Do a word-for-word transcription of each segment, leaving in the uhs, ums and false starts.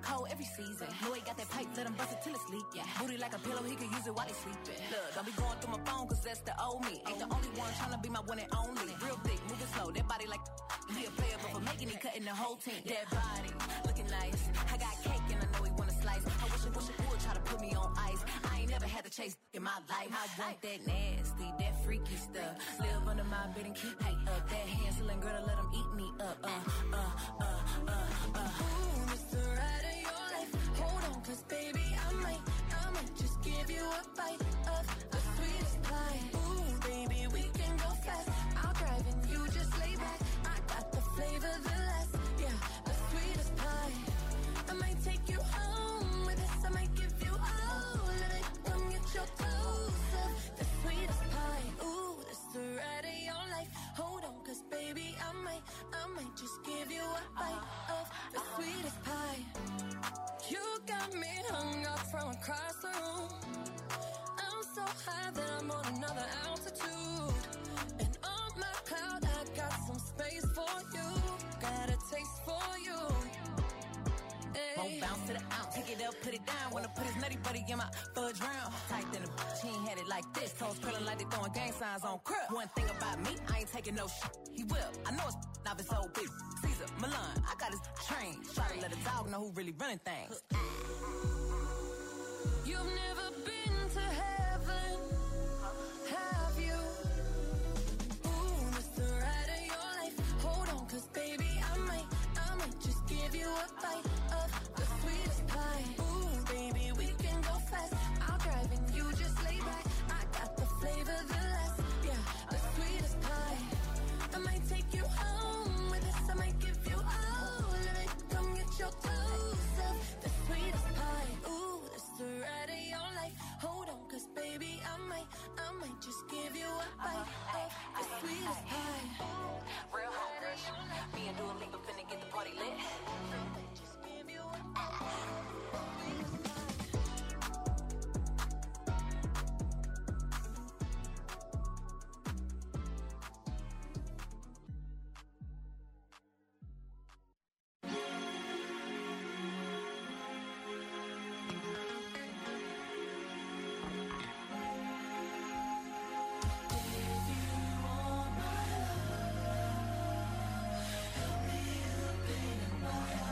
cold every season. Know he got that pipe, let him bust it till it's leak. Yeah. Booty like a pillow, he can use it while he sleeping. Look, don't be going through my phone, cause that's the old me. Ain't the only one tryna be my one and only. Real thick, moving slow, that body like he a player, but for making it, cutting the whole team. That body, looking nice. I got cake and I know he wanna slice. I wish it, wish it would try to put me on ice. I ain't never had to chase in my life. I want that nasty, that freaky stuff. Live under my bed and keep me up. That Hansel and Gretel, let him eat me up. Uh, uh, uh, uh, uh. Ooh, it's the ride of your life. Hold on, cause baby, I might, I might just give you a bite of the sweetest pie. Ooh, baby, we can go fast. I'll drive and you just lay back. I got the flavor, the last, yeah, the sweetest pie. I might take you home with us. I might give you all of it. Come get your dose of the sweetest pie. Ooh, it's the ride of your life. Hold on, cause baby, I might, I might just give you a bite of the sweetest pie. You got me hung up from across the room. I'm so high that I'm on another altitude. And on my cloud, I got some space for you. Got a taste for you. Hey. Won't bounce to the ounce, take it up, put it down. Wanna put his nutty buddy in my fudge round. Tight than a bitch, he ain't had it like this. Toes curling like they throwing gang signs on crib. One thing about me, I ain't taking no shit. He will, I know it's not been so big. Caesar, Milan, I got his train. Try to let a dog know who really running things. You've never been to heaven, have you? Ooh, this the ride of your life. Hold on, cause baby, I might, I might just give you a bite of the sweetest pie. Ooh, baby, we can go fast. I'll drive and you just lay back. I got the flavor, the last, yeah, the sweetest pie. I might take you home with us. I might give you all of it. Come get your dose of the sweetest pie. Ooh, this the ride of your life. Hold on, cause baby, I might, I might just give you a bite of the sweetest pie. Real home crush. Me and Dua Lipa finna get the party lit. Just give you a sweetest pie. My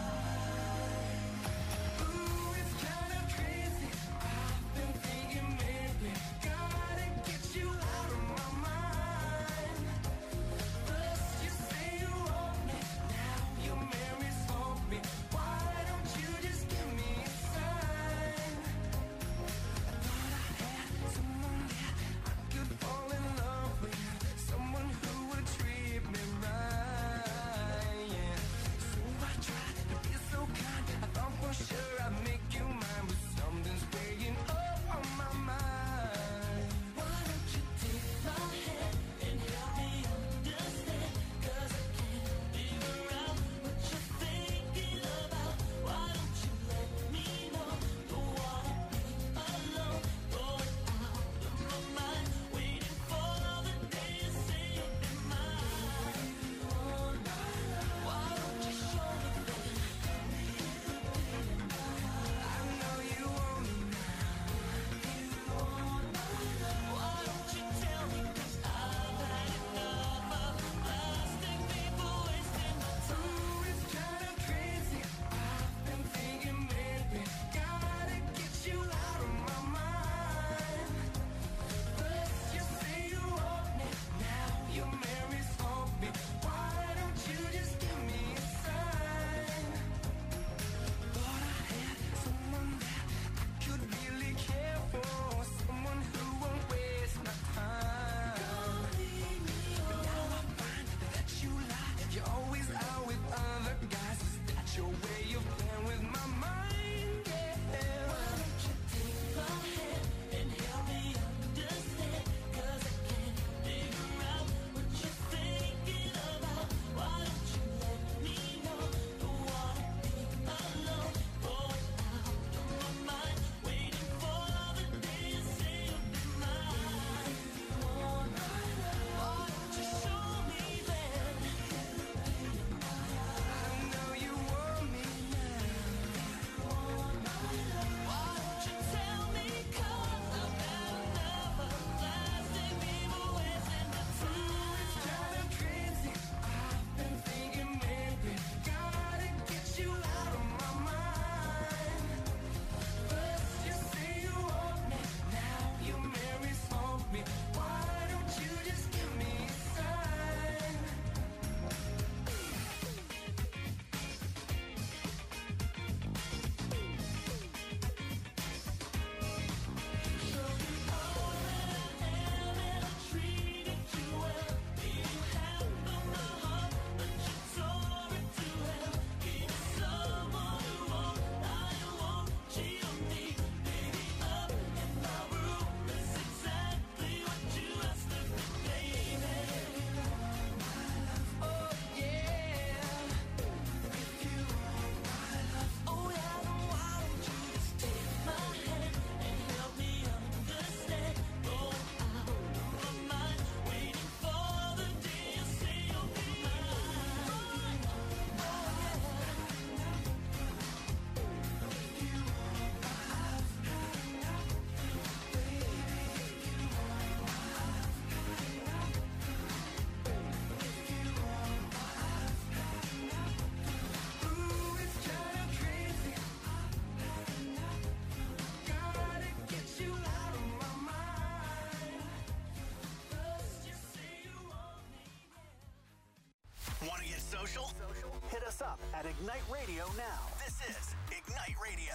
social? Hit us up at Ignite Radio now. This is Ignite Radio.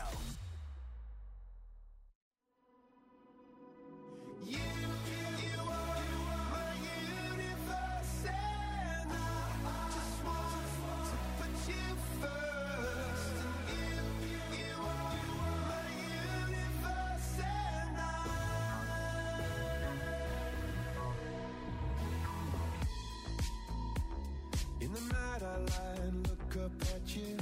You, you are my universe, and I just want to put you first. You, you are my universe, and I. In the night I lie and look up at you.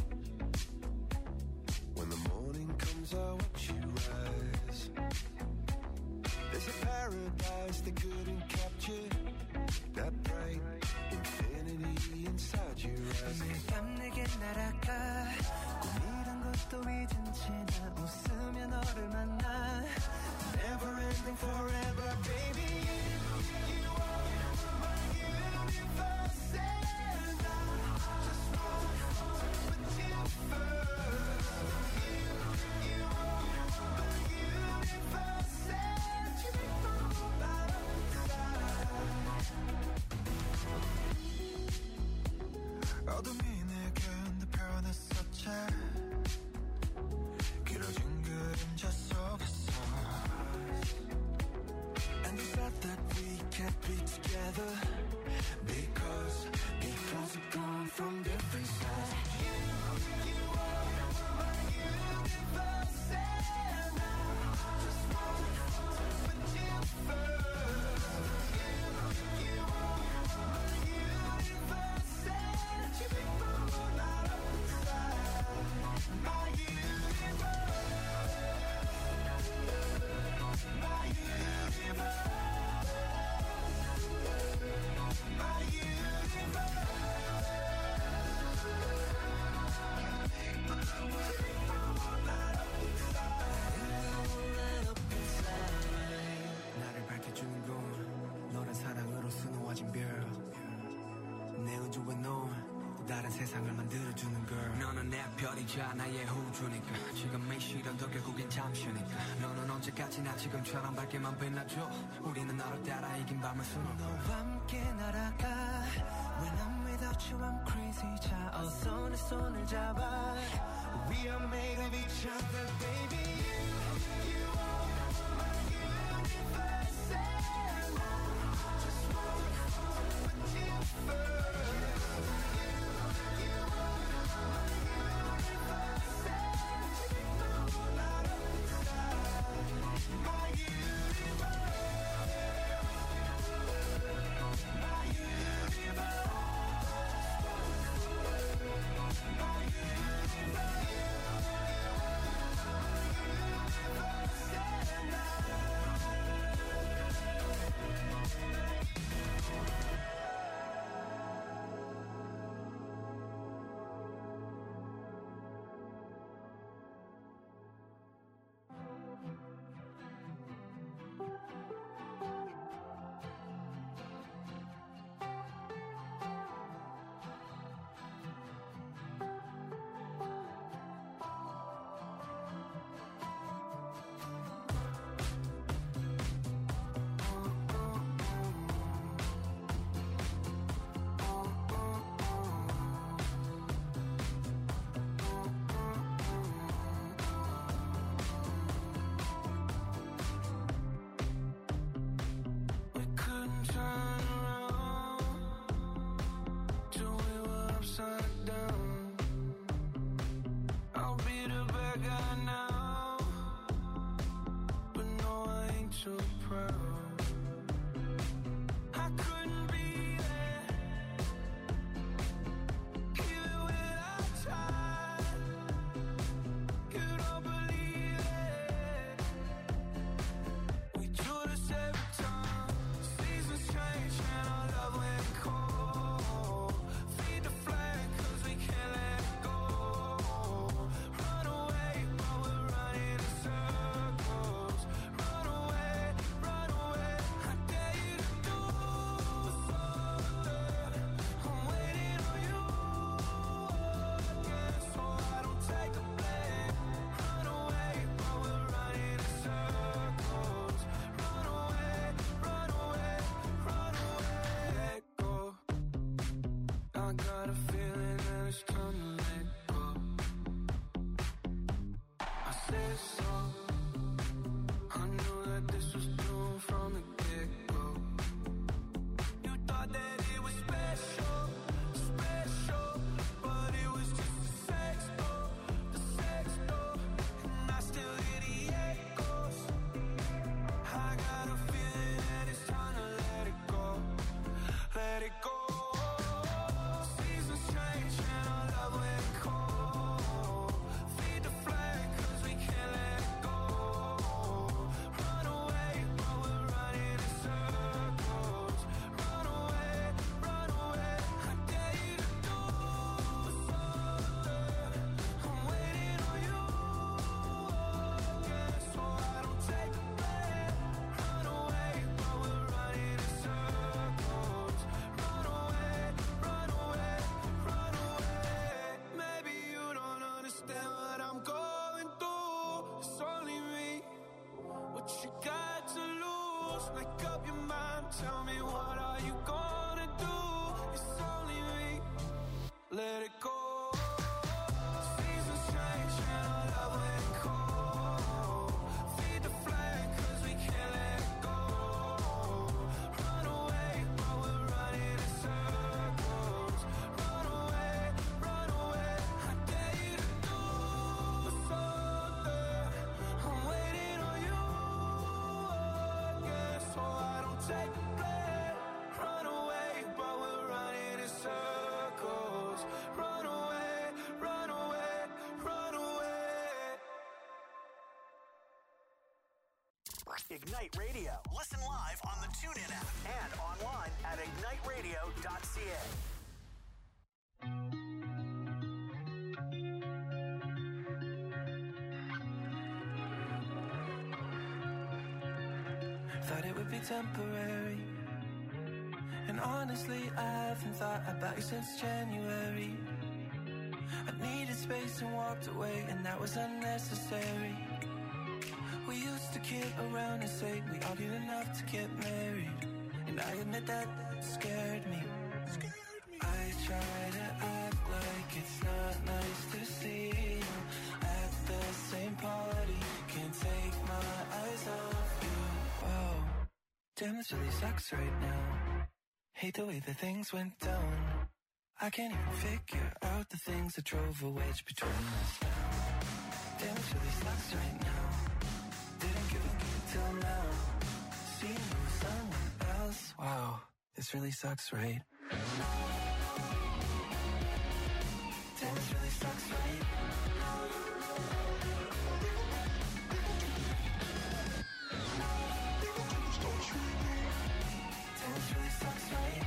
When the morning comes I watch you rise. There's a paradise they couldn't capture. That bright infinity inside your eyes. 매일 밤 내게 날아가. 꿈이란 것도 잊은 채 나 웃으며 너를 만나. Never ending forever, baby. You, you are my universe, and I just want to put you first. You, you are my universe, and you make my whole life inside. 어둠이 내게 내 변했었지. 길어진 그림자 속에서. And the fact that we can't be together because because we've gone from different sides. You, you are my universe, and I just want to put you first. You, you are my universe, and you make my whole life inside. My universe, my universe. 나를 밝혀주는 건 너란 사랑으로 수놓아진 별. 내 우주에 넌 다른 세상을 만들어주는 걸. 너는 내 별이자 나의 우주니까. 지금의 시련도 결국엔 잠시니까. 너는 언제까지나 지금처럼 밝게만 빛나줘. 우리는 너를 따라 이긴 밤을 수놓아. 너와 함께 날아가. When I'm without you I'm crazy. 자 어서 내 손을 잡아. We are made of each other, baby. You, you are my universe, and I just want to put you first. You, you are my universe, and you make my whole life inside. My universe, my universe. My universe, Ignite Radio. Listen live on the TuneIn app and online at ignite radio dot c a. Thought it would be temporary, and honestly I haven't thought about you since January. I needed space and walked away, and that was unnecessary. We used to kid around and say we argued enough to get married, and I admit that scared me. I try to act like it's not nice to see you at the same party. Can't take my eyes off you. Whoa, damn, this really sucks right now. Hate the way that things went down. I can't even figure out the things that drove a wedge between us now. Damn, this really sucks right now. Didn't give a shit till now. Seeing you with someone else. Wow, this really sucks, right? Damn, this really sucks, right? Damn, this really sucks, right?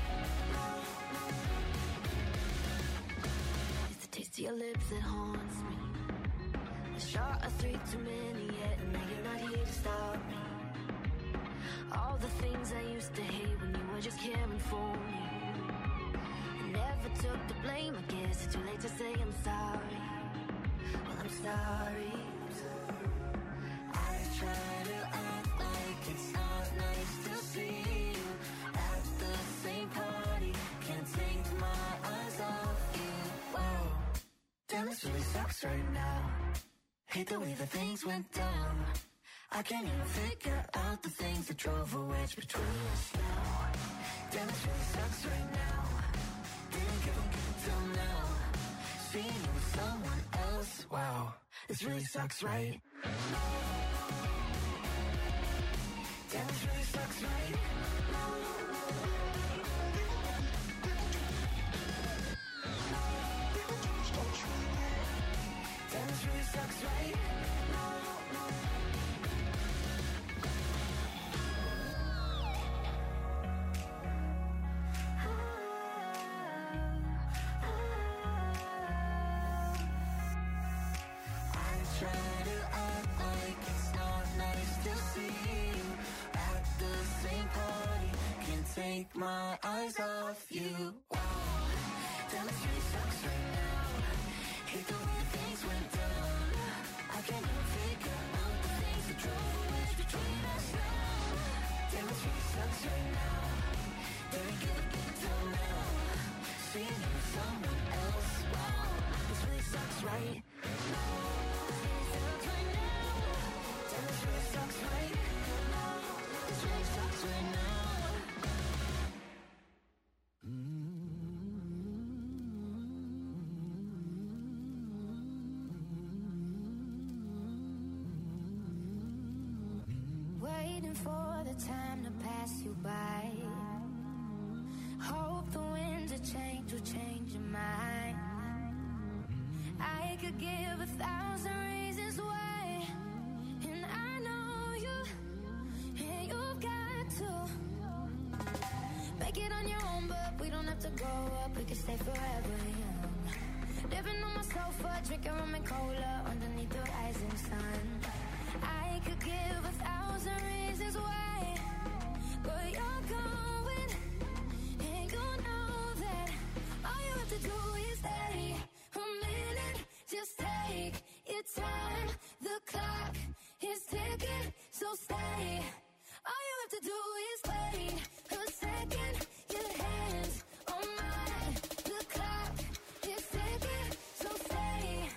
It's the taste of your lips that haunts me. A shot of three too many yet, and now you're not here to stop me. All the things I used to hate when you were just caring for me. I never took the blame, I guess it's too late to say I'm sorry. Well, I'm sorry. I try to act like it's not nice to see you at the same party. Can't take my eyes off you. Whoa, Damn, this really sucks right now. Hate the way that things went down. I can't even figure out the things that drove a wedge between us now. Damn, this really sucks right now. Didn't give a shit till now. Seeing you with someone else. Wow, this really sucks, right? Damn, this really sucks, right? Damn, this really sucks, right? I try to act like it's not nice to see you at the same party. Can't take my eyes off you. Wow, damn, this really sucks right now. Hate the way things went down. I can't even figure out the things that drove a wedge between us now. Damn, this really sucks right now. Didn't give a shit till now. Seeing you with someone else. Wow, this really sucks, right? Damn, this really sucks, right? This really sucks right now. waiting for the time to pass you by. Hope the winds of change will change your mind. I could give a thousand reasons why, and I know you, and you've got to make it on your own, but we don't have to grow up, we can stay forever young. Living on my sofa, drinking rum and cola underneath the rising sun. I could give a thousand reasons why, but you're going, and you know that all you have to do is stay a minute. Just take your time, the clock is ticking, so stay. All you have to do is wait a second, your hands on mine, the clock is ticking, so stay.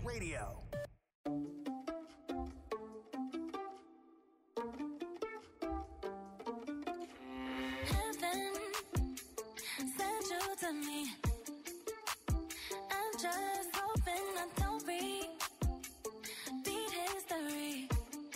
Radio. Heaven sent you to me. I'm just hoping I don't repeat history.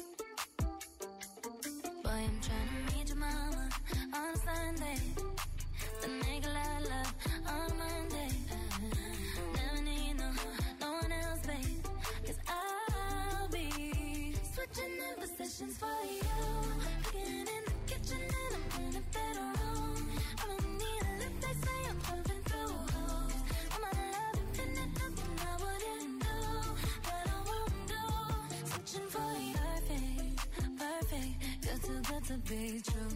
Boy, I'm trying to meet your mama on Sunday. Then make a lot of love on Monday. Never need no, no one else, babe. Cause I'll be switching in positions for you. Getting in the kitchen and I'm in the bedroom. I don't need a lip, they say I'm pumping through holes. I'm out of love, infinite, nothing I wouldn't do, that I won't do. Switching for you, perfect, perfect. You're too good to be true.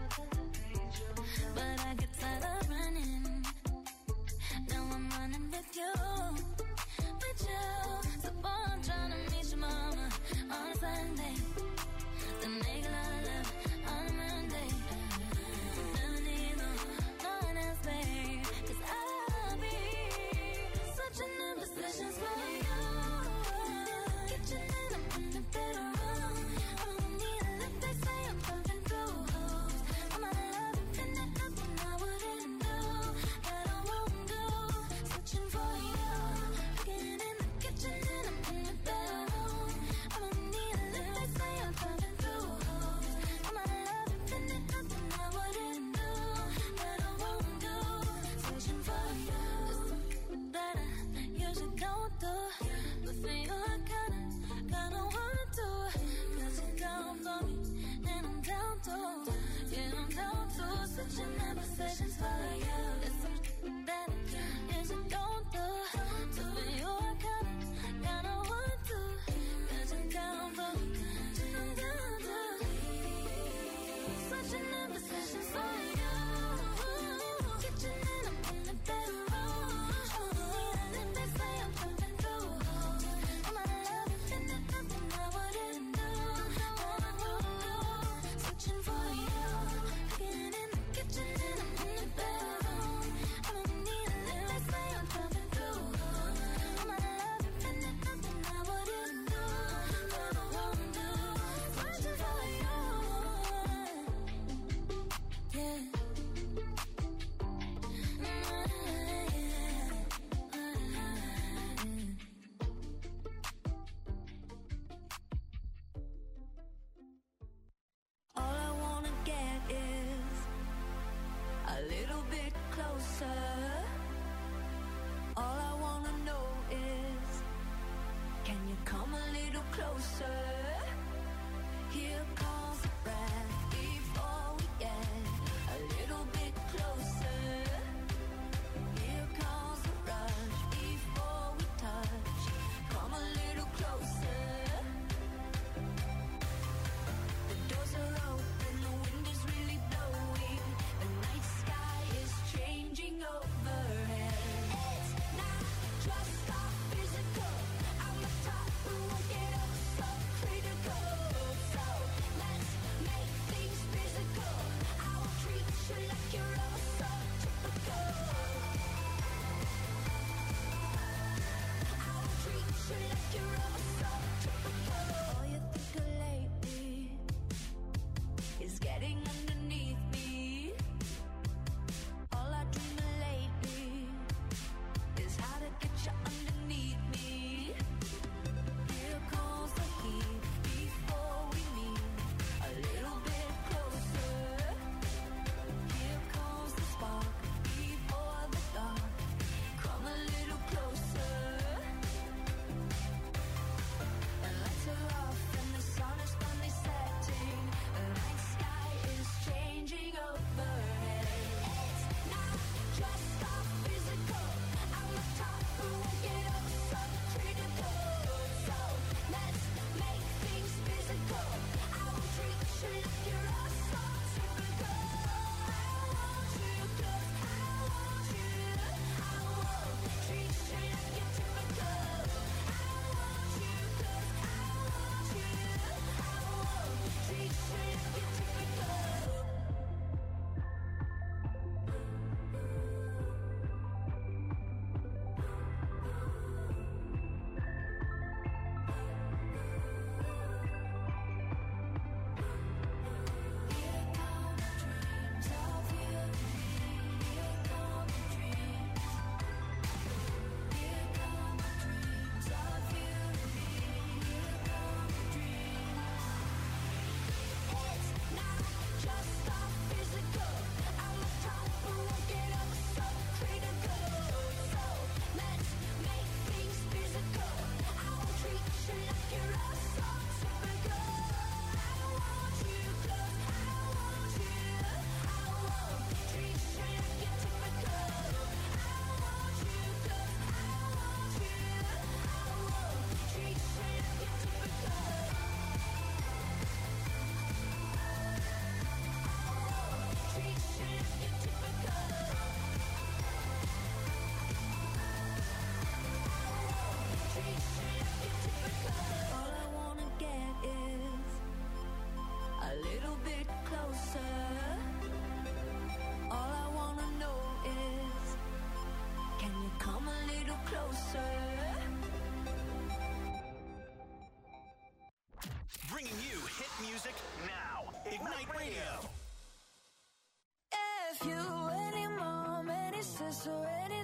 But I get tired of running. Now I'm running with you, with you. So boy, I'm trying to meet your mama on a Sunday. Then make a lot of love on a Monday. Never need no, no one else, babe. Cause I'll be switching in positions for you. Kitchen and I'm in the bedroom. I don't need a lip, they say I'm pumping through holes. I'm out of love, infinite, nothing I wouldn't do, that I won't do. Switching for you. Getting in the kitchen and I'm in the bedroom. I don't need a lip, they say I'm pumping through holes. I'm out of love, infinite, nothing I wouldn't do, that I won't do. Switching for you. That I usually don't do, but for you I kinda, kinda wanna do. Cause you're down for me, and I'm down too. Yeah, I'm down too. Switching in positions for you. It's something that I usually don't do, so for you I kinda, kinda wanna do. Cause you're down for me, and I'm down too. Switching in positions for you. Kitchen and I'm in the bedroom. Switching for you, getting in the kitchen and I'm in the bedroom.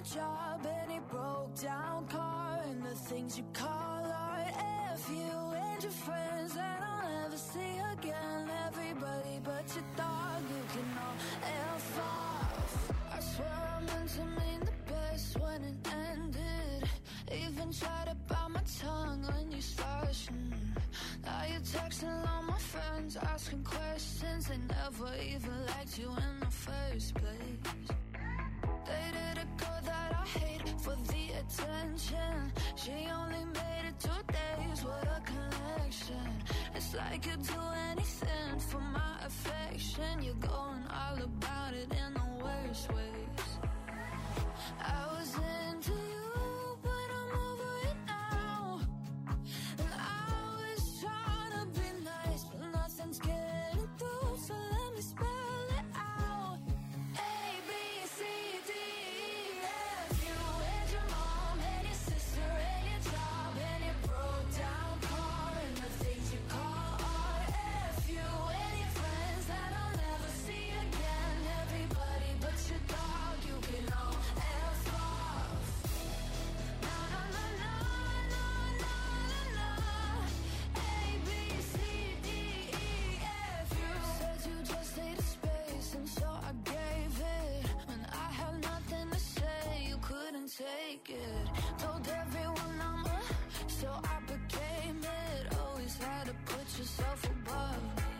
job and a broke down car and the things you call art. F you and your friends that I'll never see again. Everybody but your dog, you can all F off. I swear I meant to mean the best when it ended. Even tried to bite my tongue when you started. Mm. Now you're texting all my friends, asking questions. They never even liked you in the first place. Dated a girl that I hate for the attention. She only made it two days with a connection. It's like you'd do anything for my affection. You're going all about it in the worst ways. I was into you, but I'm over it now. And I was trying to be nice, but nothing's getting through. So let me spell it out. A, B, C, D, E, F. You and your mom and your sister and your job and your broke down car and the things you call art. F you and your friends that I'll never see again. Everybody but your dog, you can all F off. Na na na na na na na na. A, B, C, D, E, F. You said you just needed space, and so I gave it. When I had nothing to say, you couldn't take it. Told everyone I'm a, so I became it. Always had to put yourself above me.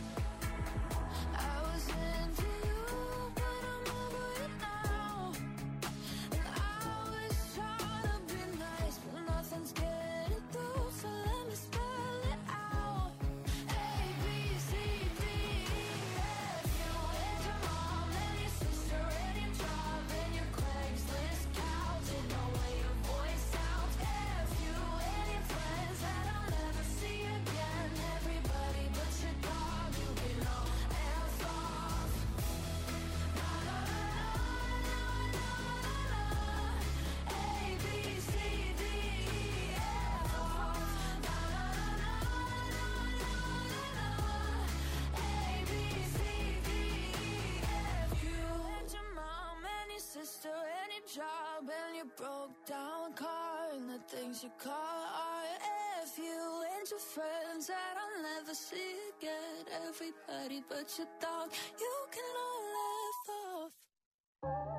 I was into you, but I'm over it now. And I was trying to be nice, but nothing's getting through. So let me spell it out. A, B, C, D, E, F. You and your mom and your sister and your job and your Craigslist couch and the way your voice sounds. F you and your friends that I'll never see again. Everybody but your dog, you can all F off. Na na na na na na na. A, B, C, D, E, F off. Na na na na na na na. A, B, C, D, E, F. You and your mom and your sister and your job and your broke down car and the things you call art. F you and your friends that I'll never see again. Everybody but your dog, you can all laugh off.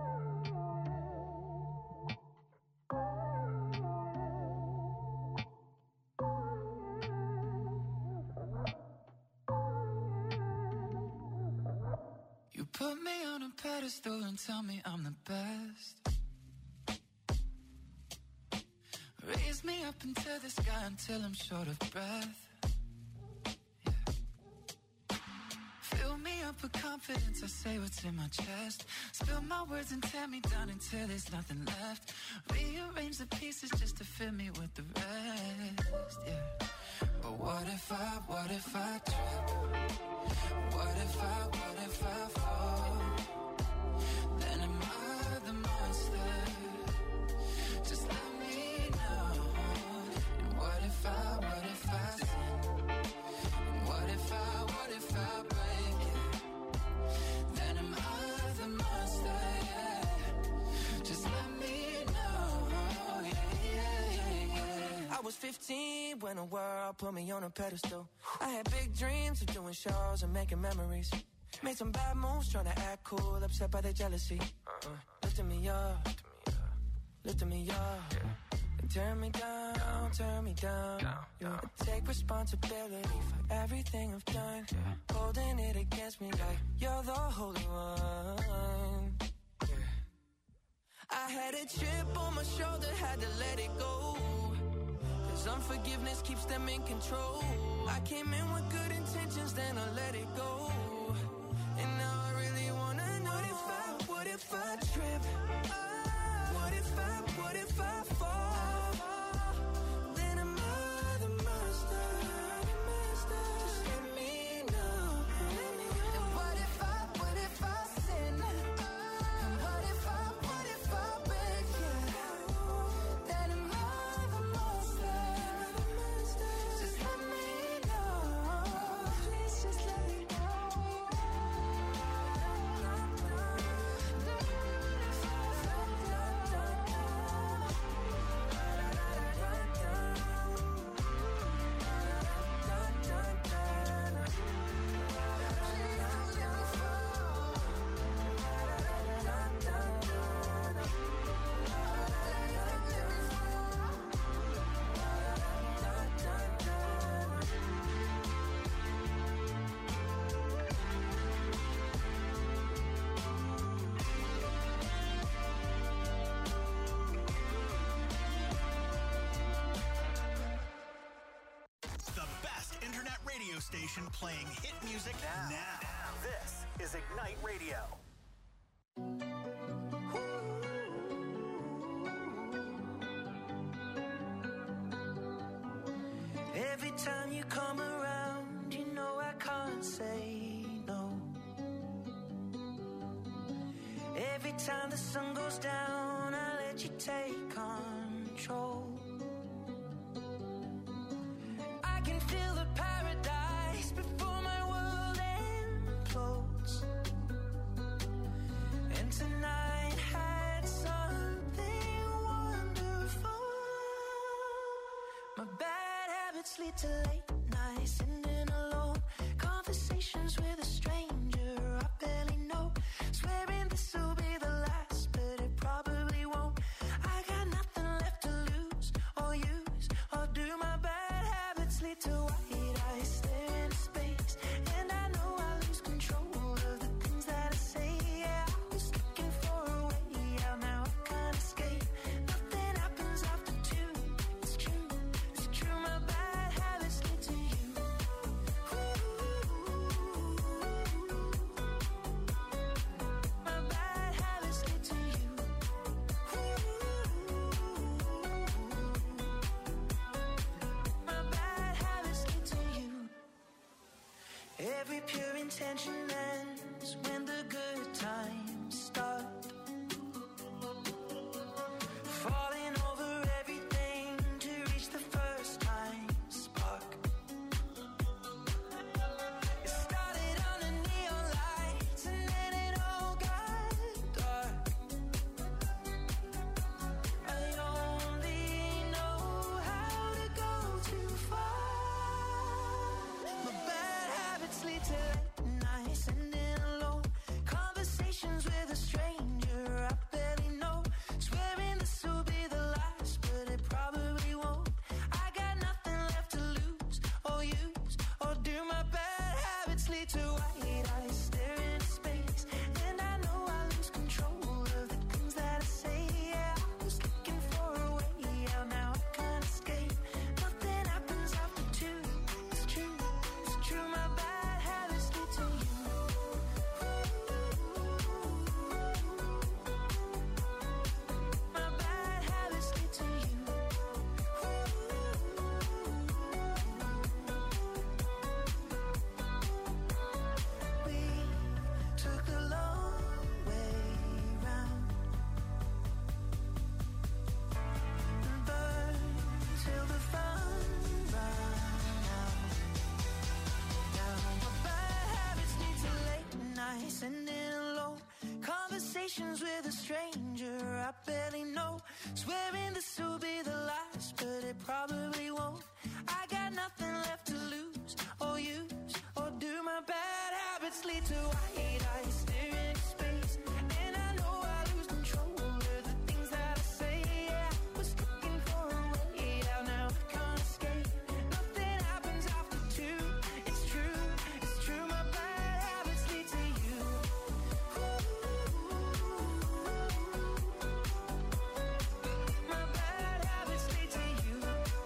You put me on a pedestal and tell me I'm the best. Raise me up into the sky until I'm short of breath. Yeah. Fill me up with confidence, I say what's in my chest. Spill my words and tear me down until there's nothing left. Rearrange the pieces just to fill me with the rest. Yeah. But what if I, what if I trip? What if I, what if I fall? Then am I the monster? Just let me know. And what if I, what if I sin? And what if I, what if I break it? Then am I the monster? Yeah. Just let me know. Yeah, yeah, yeah, yeah. I was fifteen when the world put me on a pedestal. I had big dreams of doing shows and making memories. Made some bad moves trying to act cool, upset by the jealousy. Uh, lifting me up, lifting me up. And turn me down, turn me down. Yeah. Take responsibility for everything I've done. Holding it against me like you're the holy one. I had a chip on my shoulder, had to let it go. Cause unforgiveness keeps them in control. I came in with good intentions, then I let it go. And now I really wanna know, what if I, what if I trip? What if I, what if I fall? Then am I the monster? Just let me know. And what if I, what if I sin? And what if I, what if I break it? Then am I the monster? Just let me know. Please just let me know. station playing hit music now. now. This is Ignite Radio. Every time you come around, you know I can't say no. Every time the sun goes down, I let you take control. I can feel the paradise before my world implodes. And tonight had something wonderful. My bad habits lead to late nights, sitting alone, conversations with a stranger I barely know, swearing this will be the last, but it probably won't. I got nothing left to lose or use or do. My bad habits lead to white eyes, stare into space, and I know I lose control of the things that I say. Yeah, I was looking for a way out, now I can't escape. Nothing happens after two. It's true, it's true. My bad habits lead to you. My bad habits lead to you. My bad habits lead to you. Every pure intention ends when the good times start. Falling over everything to reach the first time spark. It started on the neon lights and then it all got dark. I only know how to go too far. My bad habits lead to late nights, sitting alone, conversations with a stranger I barely know, swearing this will be the last, but it probably won't. I got nothing left to lose or use or do. My bad habits lead to white eyes, stare into space, and I know I lose control of the things that I say. Yeah, I was looking for a way out, now I can't escape. Nothing happens after two. It's true, it's true. My bad habits lead to you. My bad habits lead to you. We took the long way round and burned till the fun ran out. Now my bad habits lead to late nights, sitting alone, conversations with a stranger I barely know, swearing this will be the last, but it probably won't. I got nothing left to lose or use or do. My bad habits lead to white eyes, stare into space, and I know I lose control of the things that I say. Yeah, I was looking for a way out, now I can't escape. Nothing happens after two. It's true, it's true. My bad habits lead to you. My bad habits lead to you.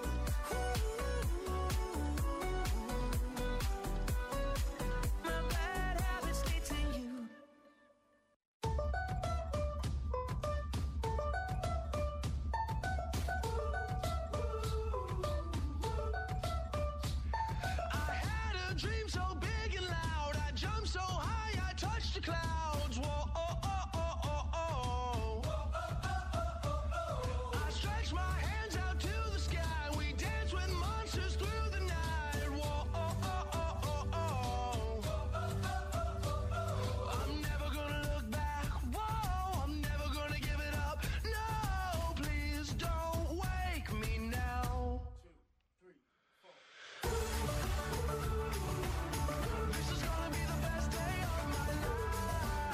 My bad habits lead to you. I had a dream so big and loud, I jumped so high, I touched the clouds. Whoa, oh, oh, oh, oh, oh. I stretched my hands out to the sky, we danced with monsters through the night. Whoa, oh, oh, oh, oh, oh. I'm never gonna look back, whoa, I'm never gonna give it up. No, please don't wake me now. This is gonna be the best day of my life.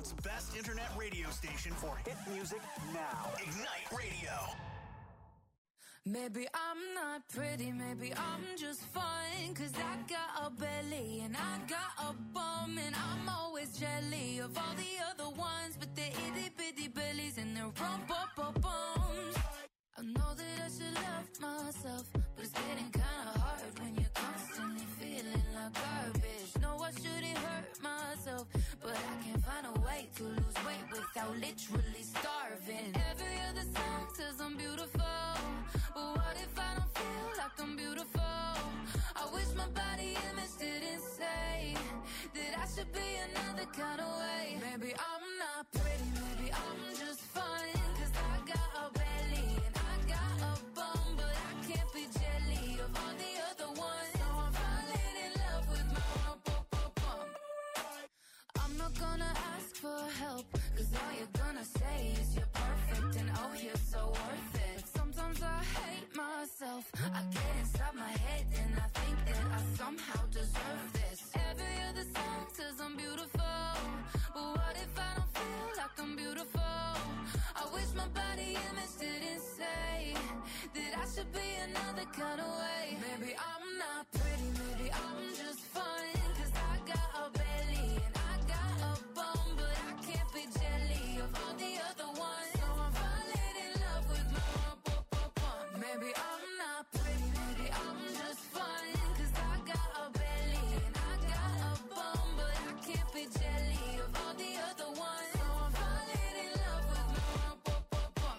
world's best internet radio station for hit music now. Ignite Radio. Maybe I'm not pretty, maybe I'm just fine. Cause I got a belly and I got a bum. And I'm always jelly of all the other ones. But they're itty bitty bellies and they're rump up up bums. I know that I should love myself, but it's getting kinda hard when you're constantly feeling like garbage. No, I shouldn't hurt myself, but I can't find a way to lose weight without literally starving. Every other song says I'm beautiful, but what if I don't feel like I'm beautiful? I wish my body image didn't say that I should be another kind of way. Maybe I'm not pretty, maybe I'm just fine. Cause I got a belly and I got a bum, but I can't be jelly of all the other ones. So I'm falling in love with my bum, bum, bum. I'm not gonna ask for help, cause all you're gonna say is you're perfect and oh you're so worth it. Sometimes I hate myself, I get inside my head and I think that I somehow deserve this. Every other song says I'm beautiful, but what if I don't feel like I'm beautiful? I wish my body image didn't say that I should be another kind of way. Maybe I'm not pretty, maybe I'm just fine. Cause I got a belly and I got a bum, but I can't be jelly of all the other ones. So I'm falling in love with my bum, bum, bum. Maybe I'm not pretty, maybe I'm just fine. Cause I got a belly and I got a bum, but I can't be jelly of all the other ones. So I'm falling in love with my bum, bum, bum.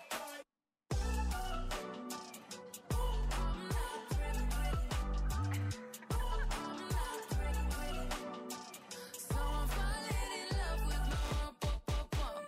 I'm not pretty, pretty. I'm not pretty, pretty. So I'm falling in love with my bum, bum, bum.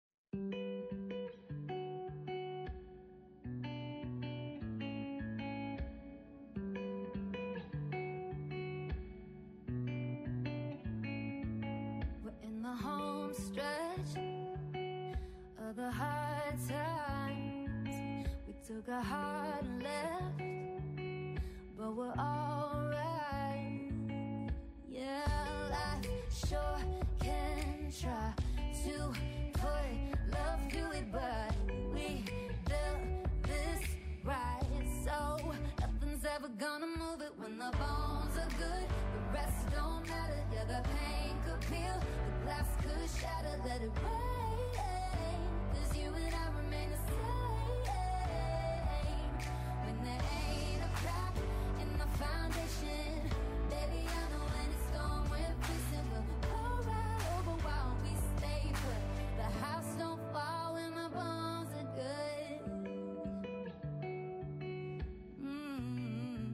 We're in the home stretch of the hard times. We took a hard left, but we're alright. Yeah, life sure can try to put love to it, but we built this right, so nothing's ever gonna move it. When the bones are good, the rest don't matter. Yeah, the pain could peel, the glass could shatter. Let it rain, cause you and I remain the same. When there ain't a crack in the foundation, baby, I know when it's gone, we're fixing. We'll go right over while we stay put. The house don't fall when the bones are good. Mm-hmm.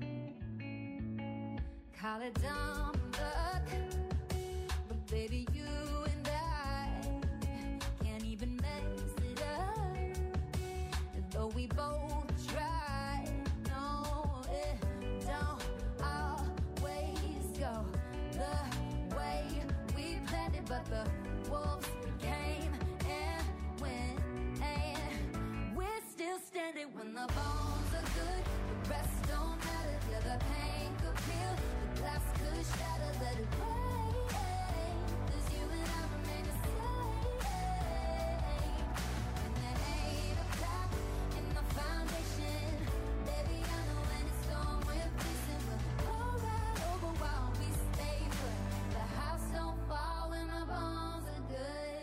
Call it dumb luck, but baby, you and I can't even mess it up. Though we both try, no, it don't always go the way we planned it. But the wolves came and went, and we're still standing. When the bones are good, the rest don't matter. Yeah, the pain could peel, the glass could shatter. Let it rain, cause you and I remain the same. And there ain't a crack in the foundation, baby, I know when it's gone, we're fixing. We'll go right over while we stay put. The house don't fall when the bones are good.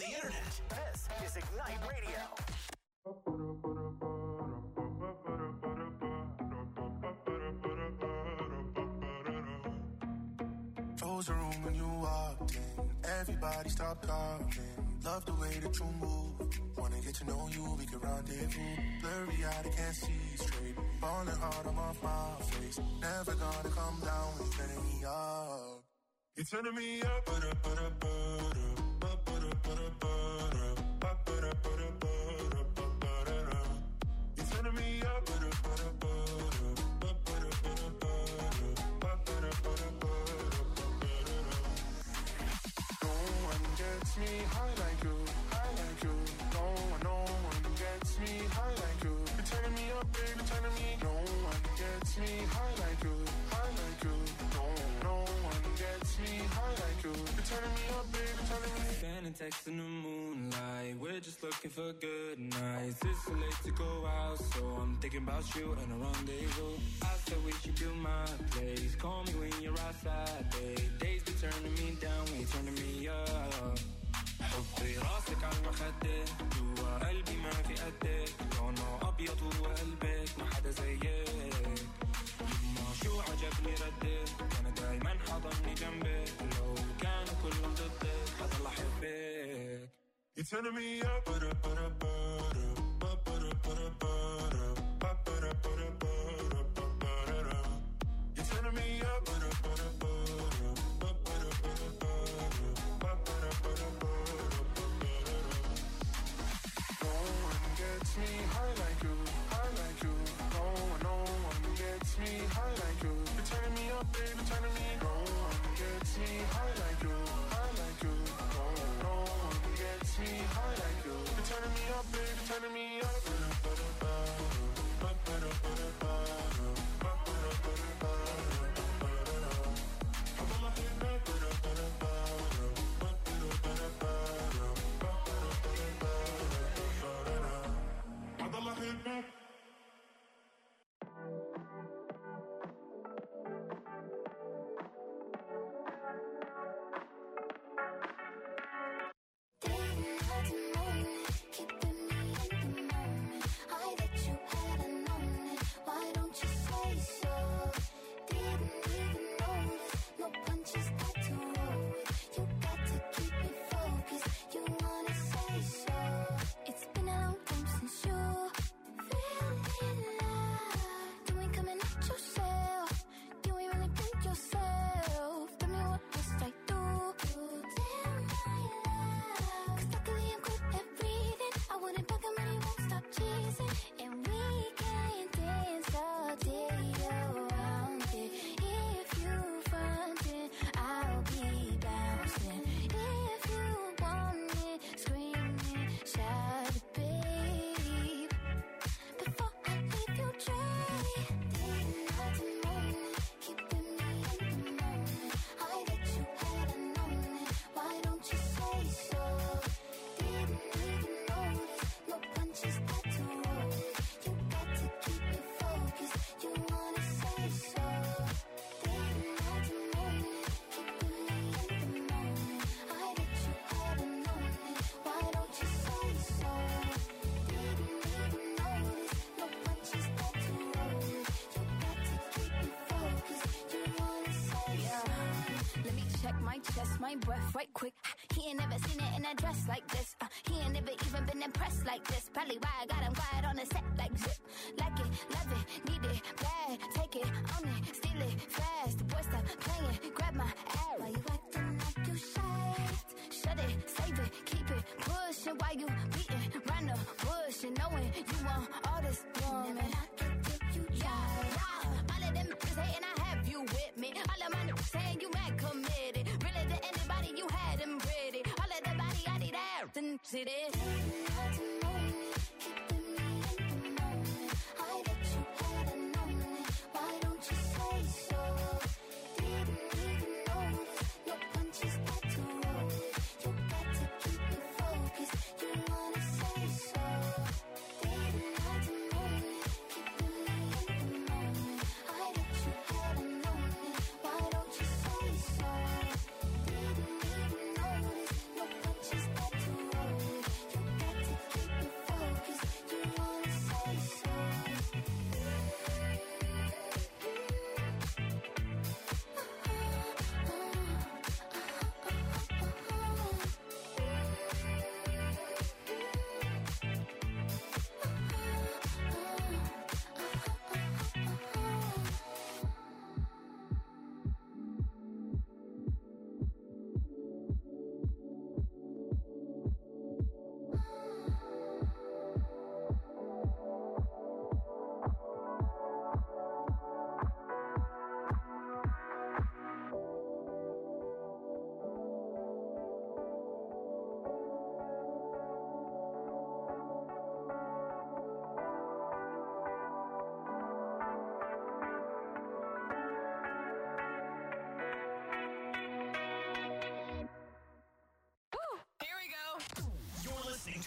the internet. This is Ignite Radio. Close the room when you walked in. Everybody stop talking. Love the way that you move. Wanna get to know you, we can rendezvous. Blurry eyed, I can't see straight. Falling hard, I'm off my face. Never gonna come down when you're turning me up. You're turning me up, but up, but up, but up, but up, but up, but up, but up, but up, but up. You're turning me up, but up, but up, but up, but up, but up, but up, but up. No one gets me high like you, high like you. No one, no one gets me high like you. You're turning me up, baby, turning me. No one gets me high like you, high like you. No, no one gets me high like you. You're turning me up, baby, turning me. Sending texts in the moonlight. We're just looking for good nights. It's so late to go out, so I'm thinking about you and a rendezvous. I said we should do my place. Call me when you're outside, babe. Days be turning me down, we turning me up. حطي راسك على المخدة جوا قلبي ما في قدك لونه أبيض وقلبك ما حدا زيك يما شو عجبني ردك أنا دايما حضني جنبك لو كانوا كلهم ضدك حضل أحبك. You're turning me up, but up, but up, but up, but up, but up, but up, but up, but up, but up, but up. You're turning me up, but up, but up, but up, but up, but up, but up, but up, but up. No one gets me high like you, high like you. No one, no one gets me high like you. You're turning me up, baby, turning me. No one gets me high like you, high like you. No, no one gets me high like you. You're turning me up, baby, turning me up. Chest, my breath right quick. He ain't never seen it in a dress like this. Uh, he ain't never even been impressed like this. Probably why I got him quiet on the set like zip. Like it, love it, need it, bad. Take it, own it, steal it, fast. The boy stop playing, grab my ass. Why you acting like you shy? Shut it, save it, keep it pushing. Why you beating round the bush and knowing you want all this woman? Never knock it till you try. Yeah, all of them is hating, I have you with me. All of my niggas saying you mad committed. You had him pretty. All of the body, I need out and see this. I bet you had a moment. Why don't you say so? Didn't even notice. No punches got to roll. You got to keep me focused. You wanna say so? Didn't have to moment. Keeping me in the moment. I bet you had a moment. Why don't you say so? Didn't even notice. No punches got to roll.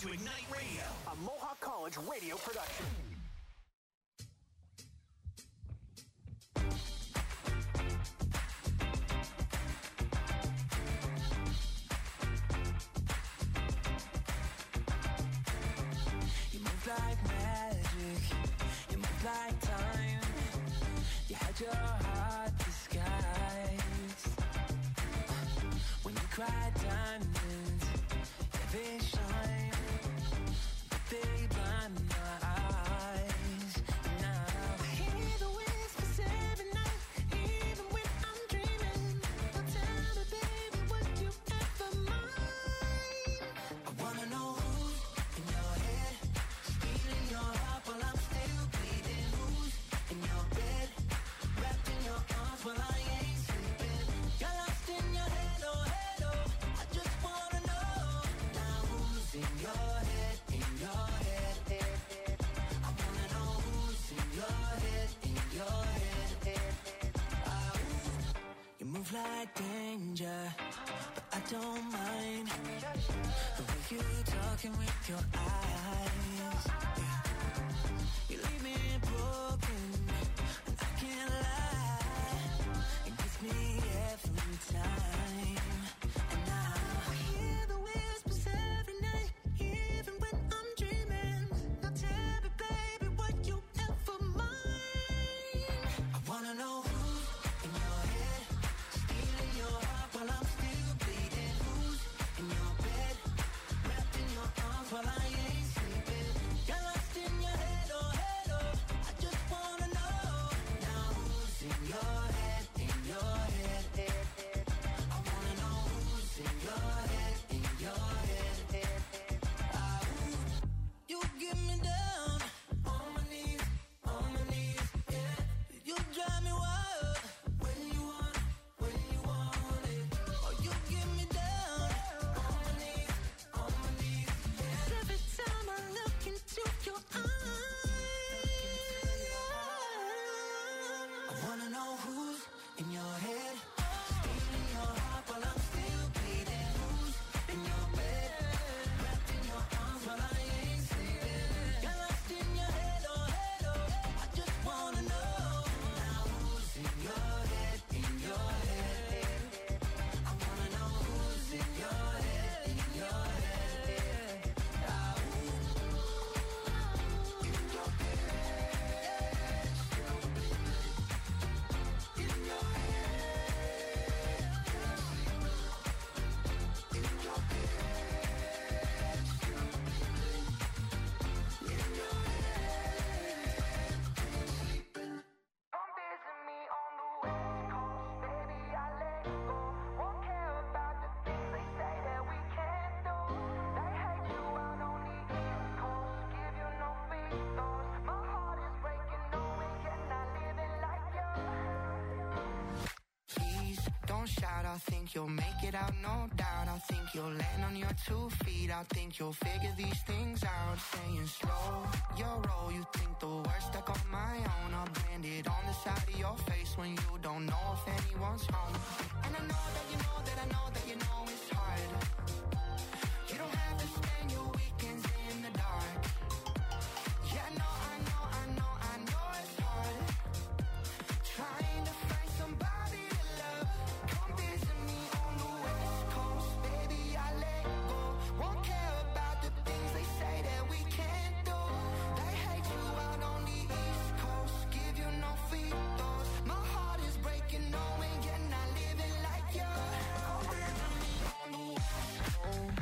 to Ignite Radio, a Mohawk College radio production. You move like magic, you move like time. You had your heart disguised. When you cry diamonds, yeah, they shine, but they blind my eyes. Now I hear the whispers every night, even when I'm dreaming. Now tell me, baby, would you ever mind? I wanna know who's in your head, stealing your heart while I'm still bleeding. Who's in your bed, wrapped in your arms while I ain't sleeping. Got lost in your head, oh head, oh. I just wanna know now who's in your head, in your head, head, head. I wanna know who's in your head, in your head, head, head. Ah, you move like danger, but I don't mind the way you talking with your eyes. Yeah. You leave me broken, and I can't lie. It gets me every time. And now I hear the whispers every night, even when I'm dreaming. Now tell me, baby, would you ever mind? I wanna know who's in your head, stealing your heart while I'm still bleeding. Who's in your bed, wrapped in your arms while I ain't sleeping. Got lost in your head, oh head, oh. I just wanna know now who's in your head, in your head, head, head. I wanna know who's in your head, in your head, head, head. Ah, ooh. You get me down on my knees, on my knees, yeah. You drive me wild when you want, when you want it. Oh, you get me down on my knees, on my knees, yeah. Every time I look into your eyes, I wanna know who's in your head, stealing your heart while I'm still bleeding. Who's in your bed, wrapped in your arms while I ain't sleeping. Got lost in your head, oh head, oh. I just wanna know now who's in your head, in your head, head, head. I wanna know who's in your head, in your head, head. Ah, ooh. In your head, in your Come visit me on the West Coast, baby, I let go. Won't care about the things they say that we can't do. They hate you out on the East Coast, give you no free throws. My heart is breaking, knowing you're not living like you. Please don't shout, I think you'll make it out, no doubt. I think you'll land on your two feet. I think you'll figure these things out. Saying slow your roll, you think the worst stuck on my own. I'll brand it on the side of your face when you don't know if anyone's home. And I know that you know that I know that you know it's hard. You don't have to spend your weekends in the dark. Yeah, I know, I know, I know, I know it's hard. Trying to find somebody to love. Come visit me on the West Coast, baby, I let go. Won't care about the things they say that we can't do. They hate you out on the East Coast, give you no free throws. My heart is breaking, knowing you're not living like you. Come visit me on the West Coast.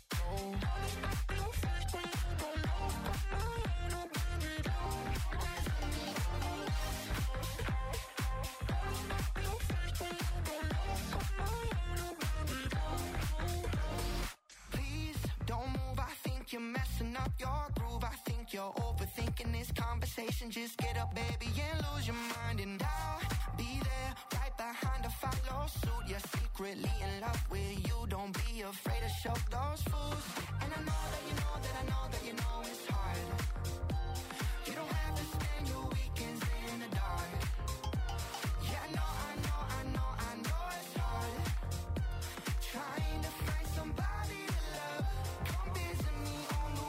Please don't move, I think you're messing up your groove. I think you're overthinking this conversation. Just get up, baby, and lose your mind. And I'll be there right behind to follow suit. You're secretly in love with you. Don't be afraid to show those fools. And I know that you know that I know that you know it's hard. You don't have to spend your weekends in the dark. Yeah, I know, I know, I know, I know it's hard. Trying to find somebody to love. Come visit me on the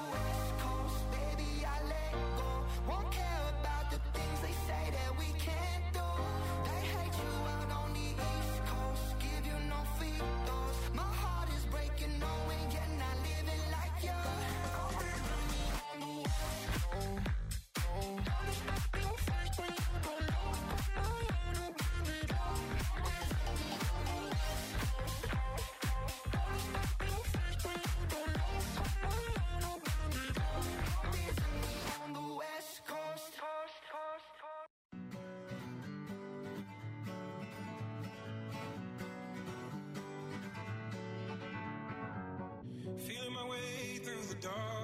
the door.